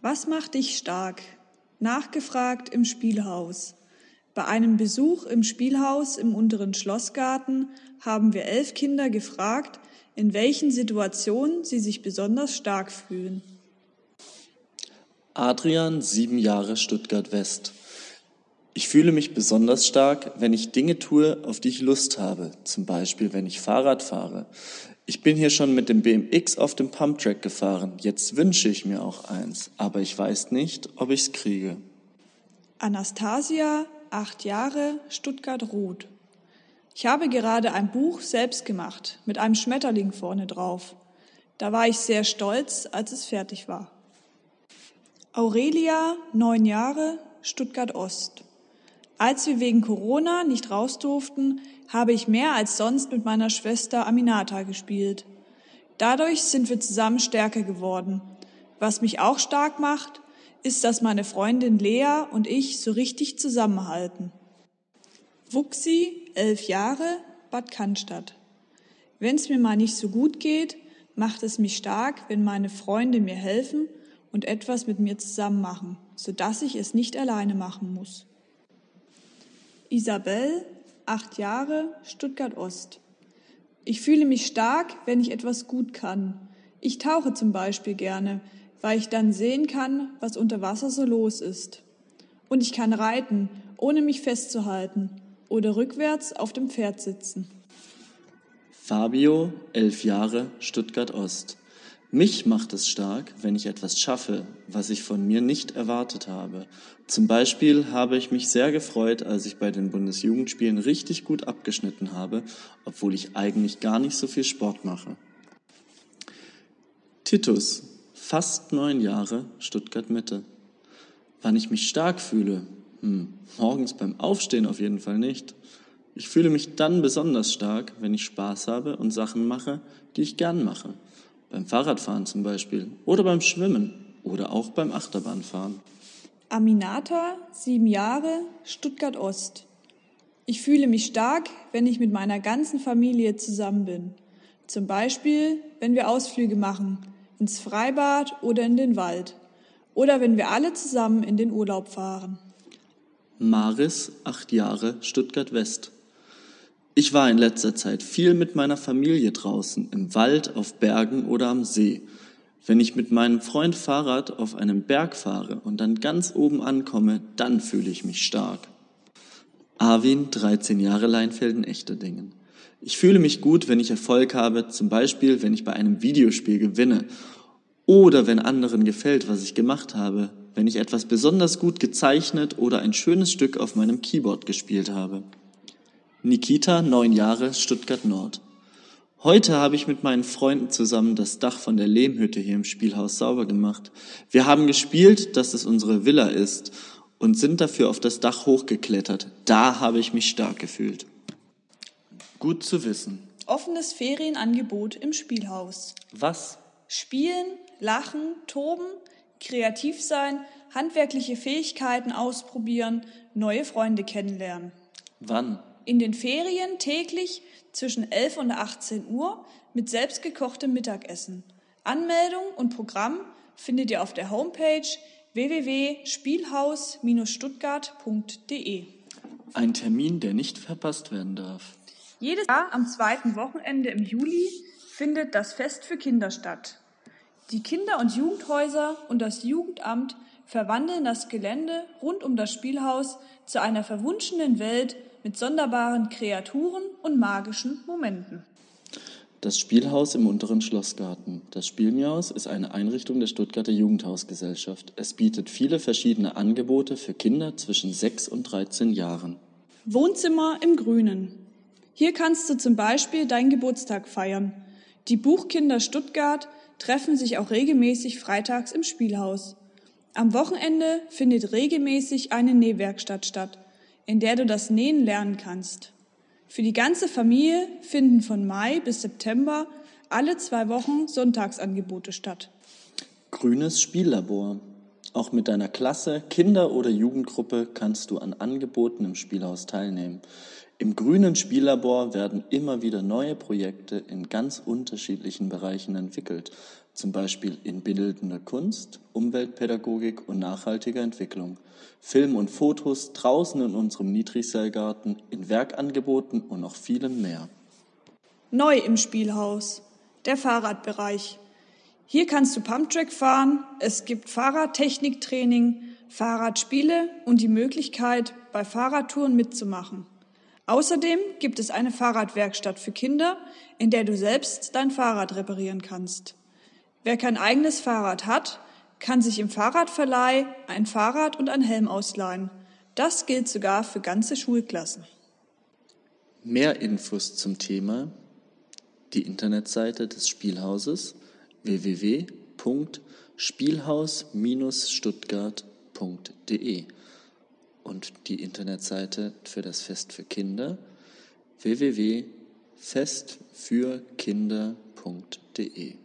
Was macht dich stark? Nachgefragt im Spielhaus. Bei einem Besuch im Spielhaus im unteren Schlossgarten haben wir 11 Kinder gefragt, in welchen Situationen sie sich besonders stark fühlen. Adrian, 7 Jahre, Stuttgart West. Ich fühle mich besonders stark, wenn ich Dinge tue, auf die ich Lust habe. Zum Beispiel, wenn ich Fahrrad fahre. Ich bin hier schon mit dem BMX auf dem Pumptrack gefahren. Jetzt wünsche ich mir auch eins, aber ich weiß nicht, ob ich es kriege. Anastasia, 8 Jahre, Stuttgart-Roth. Ich habe gerade ein Buch selbst gemacht, mit einem Schmetterling vorne drauf. Da war ich sehr stolz, als es fertig war. Aurelia, 9 Jahre, Stuttgart-Ost. Als wir wegen Corona nicht raus durften, habe ich mehr als sonst mit meiner Schwester Aminata gespielt. Dadurch sind wir zusammen stärker geworden. Was mich auch stark macht, ist, dass meine Freundin Lea und ich so richtig zusammenhalten. Wuxi, 11 Jahre, Bad Cannstatt. Wenn es mir mal nicht so gut geht, macht es mich stark, wenn meine Freunde mir helfen und etwas mit mir zusammen machen, sodass ich es nicht alleine machen muss. Isabel, 8 Jahre, Stuttgart-Ost. Ich fühle mich stark, wenn ich etwas gut kann. Ich tauche zum Beispiel gerne, weil ich dann sehen kann, was unter Wasser so los ist. Und ich kann reiten, ohne mich festzuhalten, oder rückwärts auf dem Pferd sitzen. Fabio, 11 Jahre, Stuttgart-Ost. Mich macht es stark, wenn ich etwas schaffe, was ich von mir nicht erwartet habe. Zum Beispiel habe ich mich sehr gefreut, als ich bei den Bundesjugendspielen richtig gut abgeschnitten habe, obwohl ich eigentlich gar nicht so viel Sport mache. Titus, fast 9 Jahre, Stuttgart-Mitte. Wann ich mich stark fühle? Morgens beim Aufstehen auf jeden Fall nicht. Ich fühle mich dann besonders stark, wenn ich Spaß habe und Sachen mache, die ich gern mache. Beim Fahrradfahren zum Beispiel oder beim Schwimmen oder auch beim Achterbahnfahren. Aminata, 7 Jahre, Stuttgart-Ost. Ich fühle mich stark, wenn ich mit meiner ganzen Familie zusammen bin. Zum Beispiel, wenn wir Ausflüge machen, ins Freibad oder in den Wald. Oder wenn wir alle zusammen in den Urlaub fahren. Maris, 8 Jahre, Stuttgart West. Ich war in letzter Zeit viel mit meiner Familie draußen, im Wald, auf Bergen oder am See. Wenn ich mit meinem Freund Fahrrad auf einem Berg fahre und dann ganz oben ankomme, dann fühle ich mich stark. Arvin, 13 Jahre, Leinfelden-Echterdingen. Ich fühle mich gut, wenn ich Erfolg habe, zum Beispiel, wenn ich bei einem Videospiel gewinne oder wenn anderen gefällt, was ich gemacht habe, wenn ich etwas besonders gut gezeichnet oder ein schönes Stück auf meinem Keyboard gespielt habe. Nikita, 9 Jahre, Stuttgart-Nord. Heute habe ich mit meinen Freunden zusammen das Dach von der Lehmhütte hier im Spielhaus sauber gemacht. Wir haben gespielt, dass es unsere Villa ist und sind dafür auf das Dach hochgeklettert. Da habe ich mich stark gefühlt. Gut zu wissen. Offenes Ferienangebot im Spielhaus. Was? Spielen, lachen, toben, kreativ sein, handwerkliche Fähigkeiten ausprobieren, neue Freunde kennenlernen. Wann? In den Ferien täglich zwischen 11 und 18 Uhr mit selbstgekochtem Mittagessen. Anmeldung und Programm findet ihr auf der Homepage www.spielhaus-stuttgart.de. Ein Termin, der nicht verpasst werden darf. Jedes Jahr am 2. Wochenende im Juli findet das Fest für Kinder statt. Die Kinder- und Jugendhäuser und das Jugendamt verwandeln das Gelände rund um das Spielhaus zu einer verwunschenen Welt mit sonderbaren Kreaturen und magischen Momenten. Das Spielhaus im unteren Schlossgarten. Das Spielmiaus ist eine Einrichtung der Stuttgarter Jugendhausgesellschaft. Es bietet viele verschiedene Angebote für Kinder zwischen 6 und 13 Jahren. Wohnzimmer im Grünen. Hier kannst du zum Beispiel deinen Geburtstag feiern. Die Buchkinder Stuttgart treffen sich auch regelmäßig freitags im Spielhaus. Am Wochenende findet regelmäßig eine Nähwerkstatt statt, in der du das Nähen lernen kannst. Für die ganze Familie finden von Mai bis September alle 2 Wochen Sonntagsangebote statt. Grünes Spiellabor. Auch mit deiner Klasse, Kinder- oder Jugendgruppe kannst du an Angeboten im Spielhaus teilnehmen. Im grünen Spiellabor werden immer wieder neue Projekte in ganz unterschiedlichen Bereichen entwickelt. zum Beispiel in bildender Kunst, Umweltpädagogik und nachhaltiger Entwicklung, Film und Fotos draußen in unserem Niedrigseilgarten, in Werkangeboten und noch vielem mehr. Neu im Spielhaus, der Fahrradbereich. Hier kannst du Pumptrack fahren, es gibt Fahrradtechniktraining, Fahrradspiele und die Möglichkeit, bei Fahrradtouren mitzumachen. Außerdem gibt es eine Fahrradwerkstatt für Kinder, in der du selbst dein Fahrrad reparieren kannst. Wer kein eigenes Fahrrad hat, kann sich im Fahrradverleih ein Fahrrad und ein Helm ausleihen. Das gilt sogar für ganze Schulklassen. Mehr Infos zum Thema: die Internetseite des Spielhauses www.spielhaus-stuttgart.de und die Internetseite für das Fest für Kinder www.festfürkinder.de.